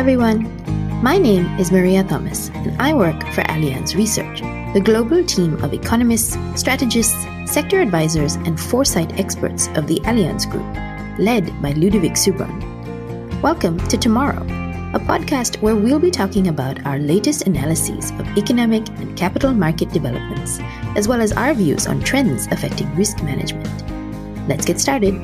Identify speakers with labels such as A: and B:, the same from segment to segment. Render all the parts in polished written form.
A: everyone. My name is Maria Thomas, and I work for Allianz Research, the global team of economists, strategists, sector advisors, and foresight experts of the Allianz Group, led by Ludovic Subran. Welcome to Tomorrow, a podcast where we'll be talking about our latest analyses of economic and capital market developments, as well as our views on trends affecting risk management. Let's get started.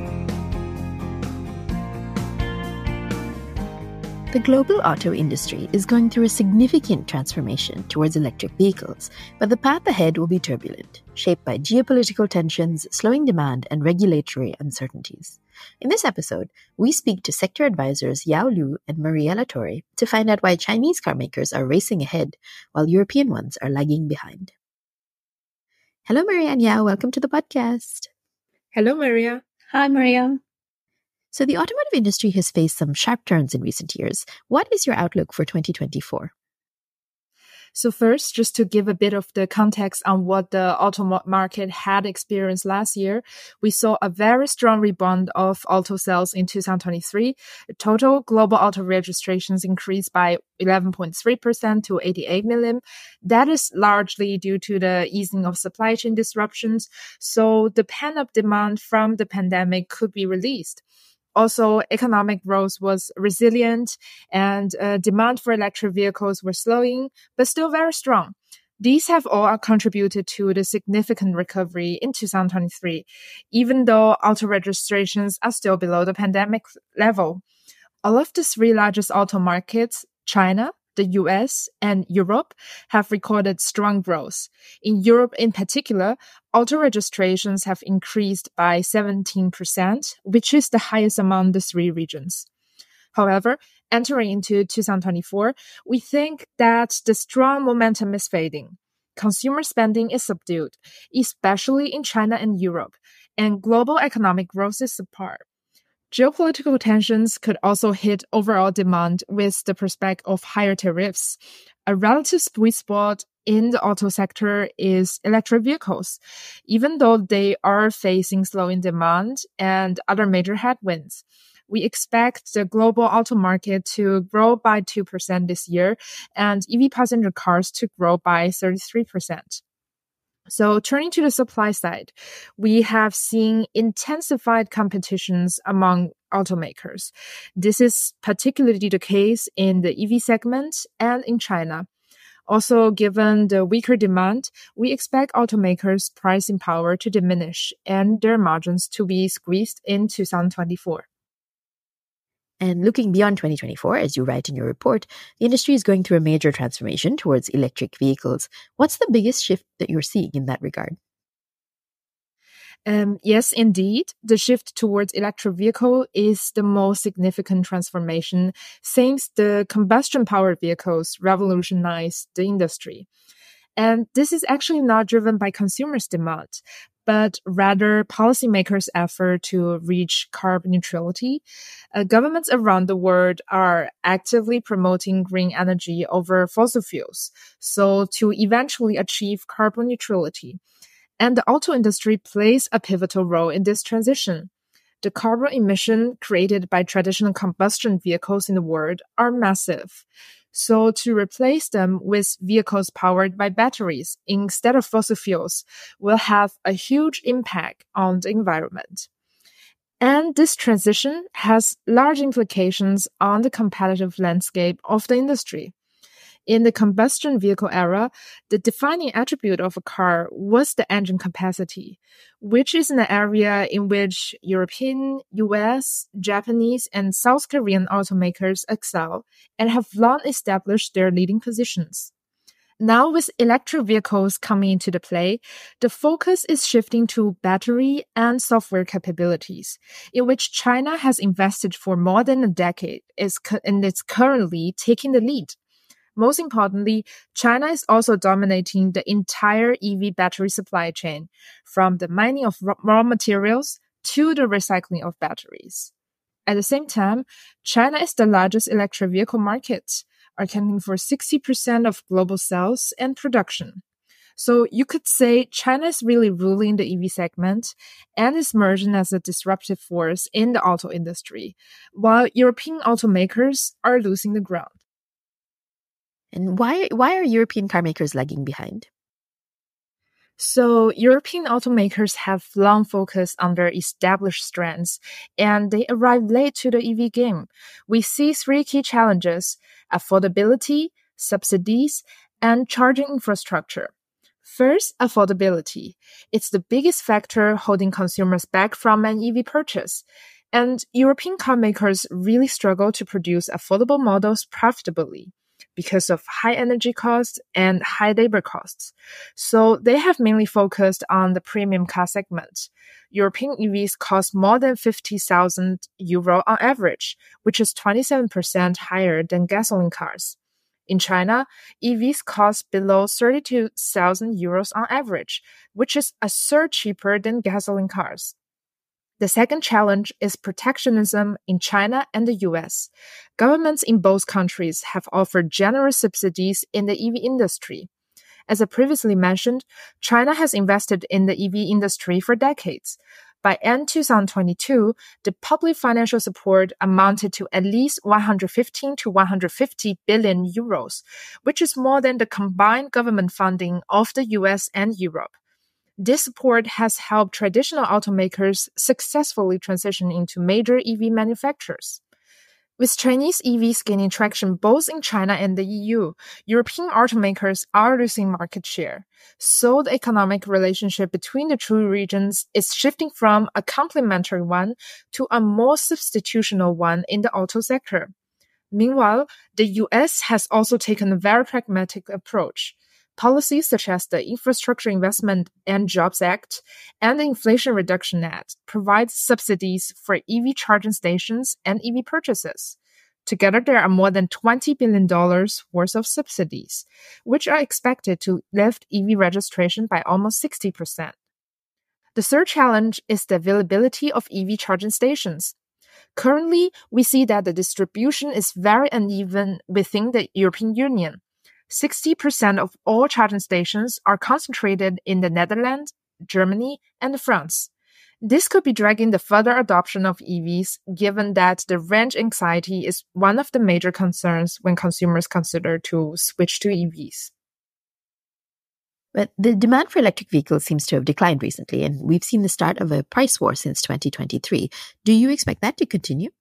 A: The global auto industry is going through a significant transformation towards electric vehicles, but the path ahead will be turbulent, shaped by geopolitical tensions, slowing demand, and regulatory uncertainties. In this episode, we speak to sector advisors Yao Lu and Mariela Torre to find out why Chinese car makers are racing ahead while European ones are lagging behind. Hello, Maria and Yao. Welcome to the podcast.
B: Hello, Maria.
C: Hi, Maria.
A: So the automotive industry has faced some sharp turns in recent years. What is your outlook for 2024?
B: So first, just to give a bit of the context on what the auto market had experienced last year, we saw a very strong rebound of auto sales in 2023. Total global auto registrations increased by 11.3% to 88 million. That is largely due to the easing of supply chain disruptions, so the pent-up demand from the pandemic could be released. Also, economic growth was resilient and demand for electric vehicles were slowing, but still very strong. These have all contributed to the significant recovery in 2023, even though auto registrations are still below the pandemic level. All of the three largest auto markets, China, the US, and Europe, have recorded strong growth. In Europe in particular, auto registrations have increased by 17%, which is the highest among the three regions. However, entering into 2024, we think that the strong momentum is fading. Consumer spending is subdued, especially in China and Europe, and global economic growth is subpar. Geopolitical tensions could also hit overall demand with the prospect of higher tariffs. A relative sweet spot in the auto sector is electric vehicles, even though they are facing slowing demand and other major headwinds. We expect the global auto market to grow by 2% this year and EV passenger cars to grow by 33%. So turning to the supply side, we have seen intensified competitions among automakers. This is particularly the case in the EV segment and in China. Also, given the weaker demand, we expect automakers' pricing power to diminish and their margins to be squeezed in 2024.
A: And looking beyond 2024, as you write in your report, the industry is going through a major transformation towards electric vehicles. What's the biggest shift that you're seeing in that regard?
B: Yes, indeed. The shift towards electric vehicle is the most significant transformation since the combustion-powered vehicles revolutionized the industry. And this is actually not driven by consumers' demand, but rather policymakers' effort to reach carbon neutrality. Governments around the world are actively promoting green energy over fossil fuels, so to eventually achieve carbon neutrality. And the auto industry plays a pivotal role in this transition. The carbon emission created by traditional combustion vehicles in the world are massive. So to replace them with vehicles powered by batteries instead of fossil fuels will have a huge impact on the environment. And this transition has large implications on the competitive landscape of the industry. In the combustion vehicle era, the defining attribute of a car was the engine capacity, which is an area in which European, US, Japanese, and South Korean automakers excel and have long established their leading positions. Now, with electric vehicles coming into the play, the focus is shifting to battery and software capabilities, in which China has invested for more than a decade and is currently taking the lead. Most importantly, China is also dominating the entire EV battery supply chain, from the mining of raw materials to the recycling of batteries. At the same time, China is the largest electric vehicle market, accounting for 60% of global sales and production. So you could say China is really ruling the EV segment and is emerging as a disruptive force in the auto industry, while European automakers are losing the ground.
A: And why are European car makers lagging behind?
B: So European automakers have long focused on their established strengths, and they arrived late to the EV game. We see three key challenges: affordability, subsidies, and charging infrastructure. First, affordability. It's the biggest factor holding consumers back from an EV purchase. And European car makers really struggle to produce affordable models profitably because of high energy costs and high labor costs. So they have mainly focused on the premium car segment. European EVs cost more than 50,000 euro on average, which is 27% higher than gasoline cars. In China, EVs cost below 32,000 euros on average, which is a third cheaper than gasoline cars. The second challenge is protectionism in China and the US. Governments in both countries have offered generous subsidies in the EV industry. As I previously mentioned, China has invested in the EV industry for decades. By end 2022, the public financial support amounted to at least 115 to 150 billion euros, which is more than the combined government funding of the US and Europe. This support has helped traditional automakers successfully transition into major EV manufacturers. With Chinese EVs gaining traction both in China and the EU, European automakers are losing market share. So the economic relationship between the two regions is shifting from a complementary one to a more substitutional one in the auto sector. Meanwhile, the US has also taken a very pragmatic approach. Policies such as the Infrastructure Investment and Jobs Act and the Inflation Reduction Act provide subsidies for EV charging stations and EV purchases. Together, there are more than $20 billion worth of subsidies, which are expected to lift EV registration by almost 60%. The third challenge is the availability of EV charging stations. Currently, we see that the distribution is very uneven within the European Union. 60% of all charging stations are concentrated in the Netherlands, Germany, and France. This could be dragging the further adoption of EVs, given that the range anxiety is one of the major concerns when consumers consider to switch to EVs.
A: But the demand for electric vehicles seems to have declined recently, and we've seen the start of a price war since 2023. Do you expect that to continue?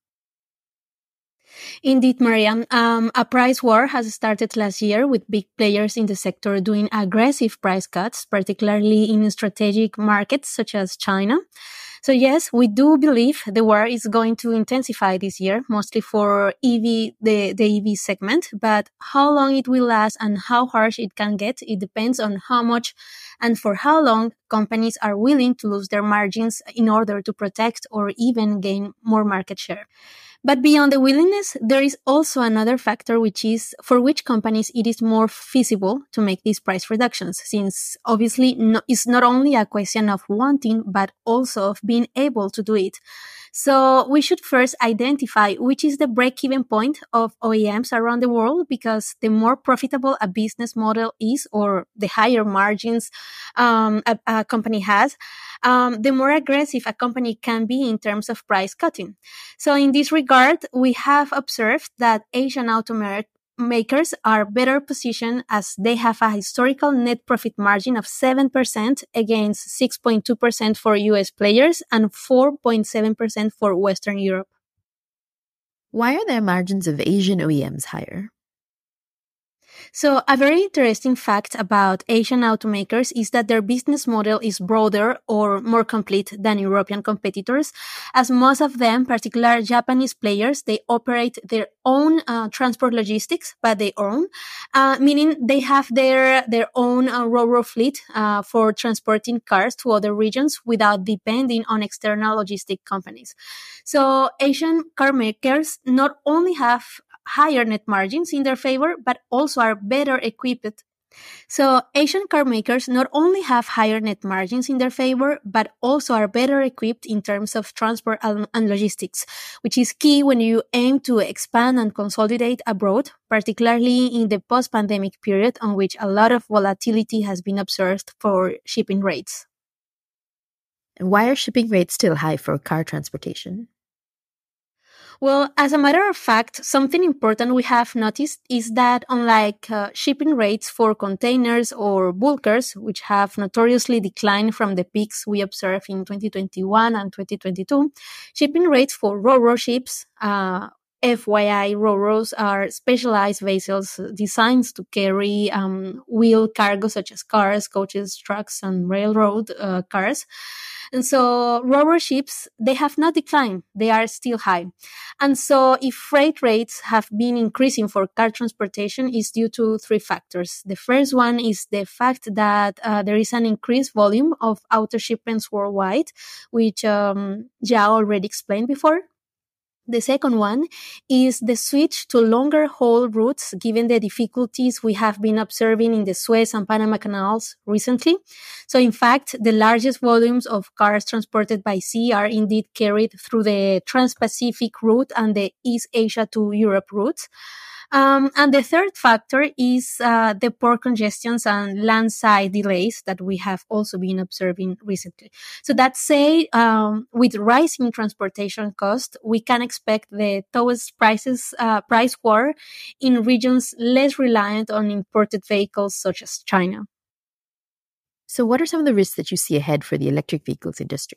C: Indeed, Maria. A price war has started last year with big players in the sector doing aggressive price cuts, particularly in strategic markets such as China. So yes, we do believe the war is going to intensify this year, mostly for the EV segment. But how long it will last and how harsh it can get, it depends on how much and for how long companies are willing to lose their margins in order to protect or even gain more market share. But beyond the willingness, there is also another factor, which is for which companies it is more feasible to make these price reductions, since obviously it's not only a question of wanting, but also of being able to do it. So we should first identify which is the break-even point of OEMs around the world, because the more profitable a business model is, or the higher margins a company has, the more aggressive a company can be in terms of price cutting. So in this regard, we have observed that Asian automakers are better positioned as they have a historical net profit margin of 7% against 6.2% for US players and 4.7% for Western Europe.
A: Why are their margins of Asian OEMs higher?
C: So a very interesting fact about Asian automakers is that their business model is broader or more complete than European competitors, as most of them, particularly Japanese players, they operate their own transport logistics by their own, meaning they have their own Ro-Ro fleet for transporting cars to other regions without depending on external logistic companies. So Asian car makers not only have higher net margins in their favor, but also are better equipped So Asian car makers not only have higher net margins in their favor, but also are better equipped in terms of transport and logistics, which is key when you aim to expand and consolidate abroad, particularly in the post-pandemic period on which a lot of volatility has been observed for shipping rates.
A: And why are shipping rates still high for car transportation?
C: Well, as a matter of fact, something important we have noticed is that unlike shipping rates for containers or bulkers, which have notoriously declined from the peaks we observed in 2021 and 2022, shipping rates for ro-ro ships, FYI, ro-ros are specialized vessels designed to carry wheel cargo such as cars, coaches, trucks, and railroad cars. And so ro-ro ships, they have not declined. They are still high. And so if freight rates have been increasing for car transportation is due to three factors. The first one is the fact that there is an increased volume of auto shipments worldwide, which Jao already explained before. The second one is the switch to longer haul routes, given the difficulties we have been observing in the Suez and Panama canals recently. So in fact, the largest volumes of cars transported by sea are indeed carried through the Trans-Pacific route and the East Asia to Europe routes. And the third factor is the port congestions and landside delays that we have also been observing recently. So that say, with rising transportation costs, we can expect the towest price war in regions less reliant on imported vehicles such as China.
A: So what are some of the risks that you see ahead for the electric vehicles industry?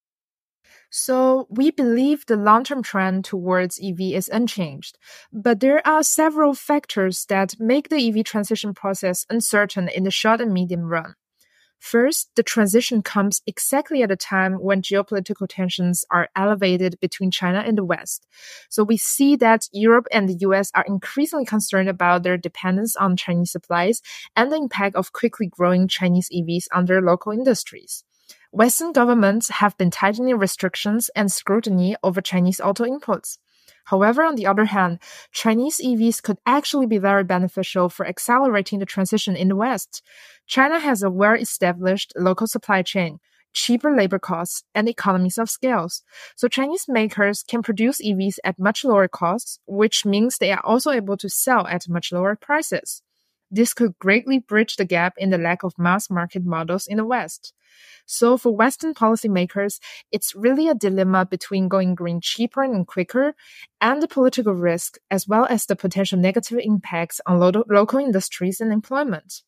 B: So we believe the long-term trend towards EV is unchanged, but there are several factors that make the EV transition process uncertain in the short and medium run. First, the transition comes exactly at a time when geopolitical tensions are elevated between China and the West. So we see that Europe and the US are increasingly concerned about their dependence on Chinese supplies and the impact of quickly growing Chinese EVs on their local industries. Western governments have been tightening restrictions and scrutiny over Chinese auto imports. However, on the other hand, Chinese EVs could actually be very beneficial for accelerating the transition in the West. China has a well-established local supply chain, cheaper labor costs, and economies of scale. So Chinese makers can produce EVs at much lower costs, which means they are also able to sell at much lower prices. This could greatly bridge the gap in the lack of mass market models in the West. So for Western policymakers, it's really a dilemma between going green cheaper and quicker and the political risk, as well as the potential negative impacts on local industries and employment.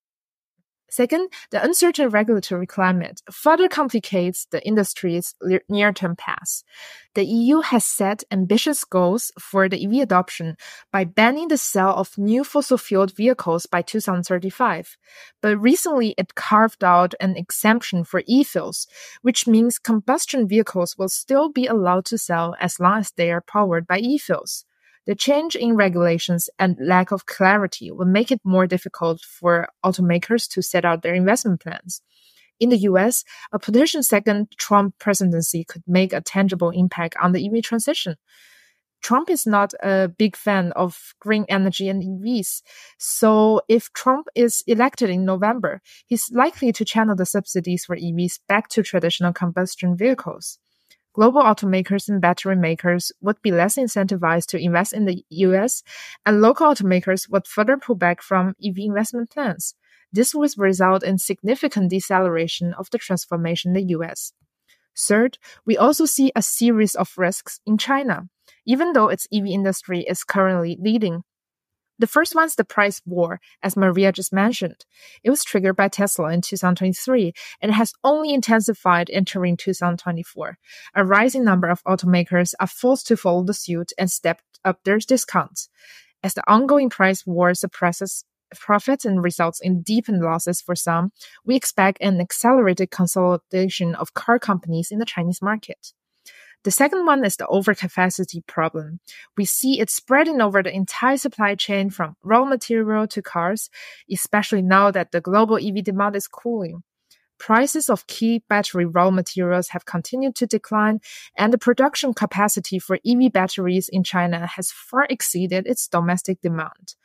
B: Second, the uncertain regulatory climate further complicates the industry's near-term path. The EU has set ambitious goals for the EV adoption by banning the sale of new fossil-fueled vehicles by 2035. But recently, it carved out an exemption for e-fuels, which means combustion vehicles will still be allowed to sell as long as they are powered by e-fuels. The change in regulations and lack of clarity will make it more difficult for automakers to set out their investment plans. In the US, a potential second Trump presidency could make a tangible impact on the EV transition. Trump is not a big fan of green energy and EVs. So if Trump is elected in November, he's likely to channel the subsidies for EVs back to traditional combustion vehicles. Global automakers and battery makers would be less incentivized to invest in the US, and local automakers would further pull back from EV investment plans. This would result in significant deceleration of the transformation in the US. Third, we also see a series of risks in China, even though its EV industry is currently leading. The first one is the price war, as Maria just mentioned. It was triggered by Tesla in 2023 and has only intensified entering 2024. A rising number of automakers are forced to follow the suit and step up their discounts. As the ongoing price war suppresses profits and results in deepened losses for some, we expect an accelerated consolidation of car companies in the Chinese market. The second one is the overcapacity problem. We see it spreading over the entire supply chain from raw material to cars, especially now that the global EV demand is cooling. Prices of key battery raw materials have continued to decline, and the production capacity for EV batteries in China has far exceeded its domestic demand.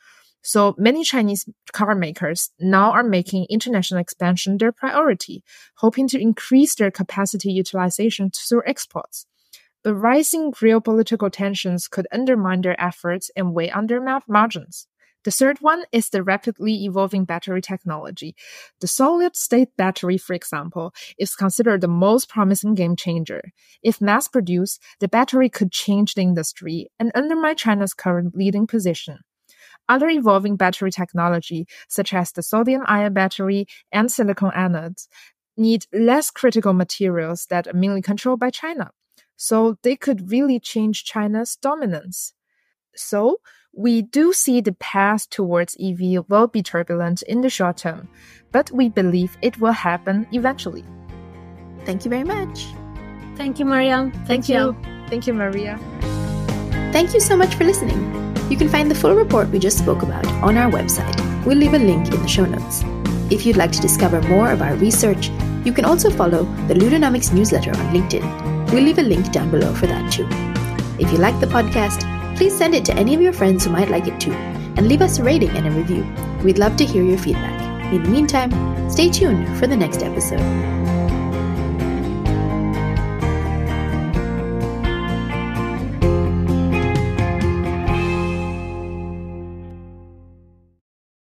B: So many Chinese car makers now are making international expansion their priority, hoping to increase their capacity utilization through exports. But rising geopolitical tensions could undermine their efforts and weigh on their margins. The third one is the rapidly evolving battery technology. The solid-state battery, for example, is considered the most promising game changer. If mass-produced, the battery could change the industry and undermine China's current leading position. Other evolving battery technology, such as the sodium-ion battery and silicon anodes, need less critical materials that are mainly controlled by China. So they could really change China's dominance. So we do see the path towards EV will be turbulent in the short term, but we believe it will happen eventually.
A: Thank you very much.
C: Thank you, Maria.
B: Thank you. Thank you, Maria.
A: Thank you so much for listening. You can find the full report we just spoke about on our website. We'll leave a link in the show notes. If you'd like to discover more of our research, you can also follow the Ludonomics newsletter on LinkedIn. We'll leave a link down below for that too. If you like the podcast, please send it to any of your friends who might like it too, and leave us a rating and a review. We'd love to hear your feedback. In the meantime, stay tuned for the next episode.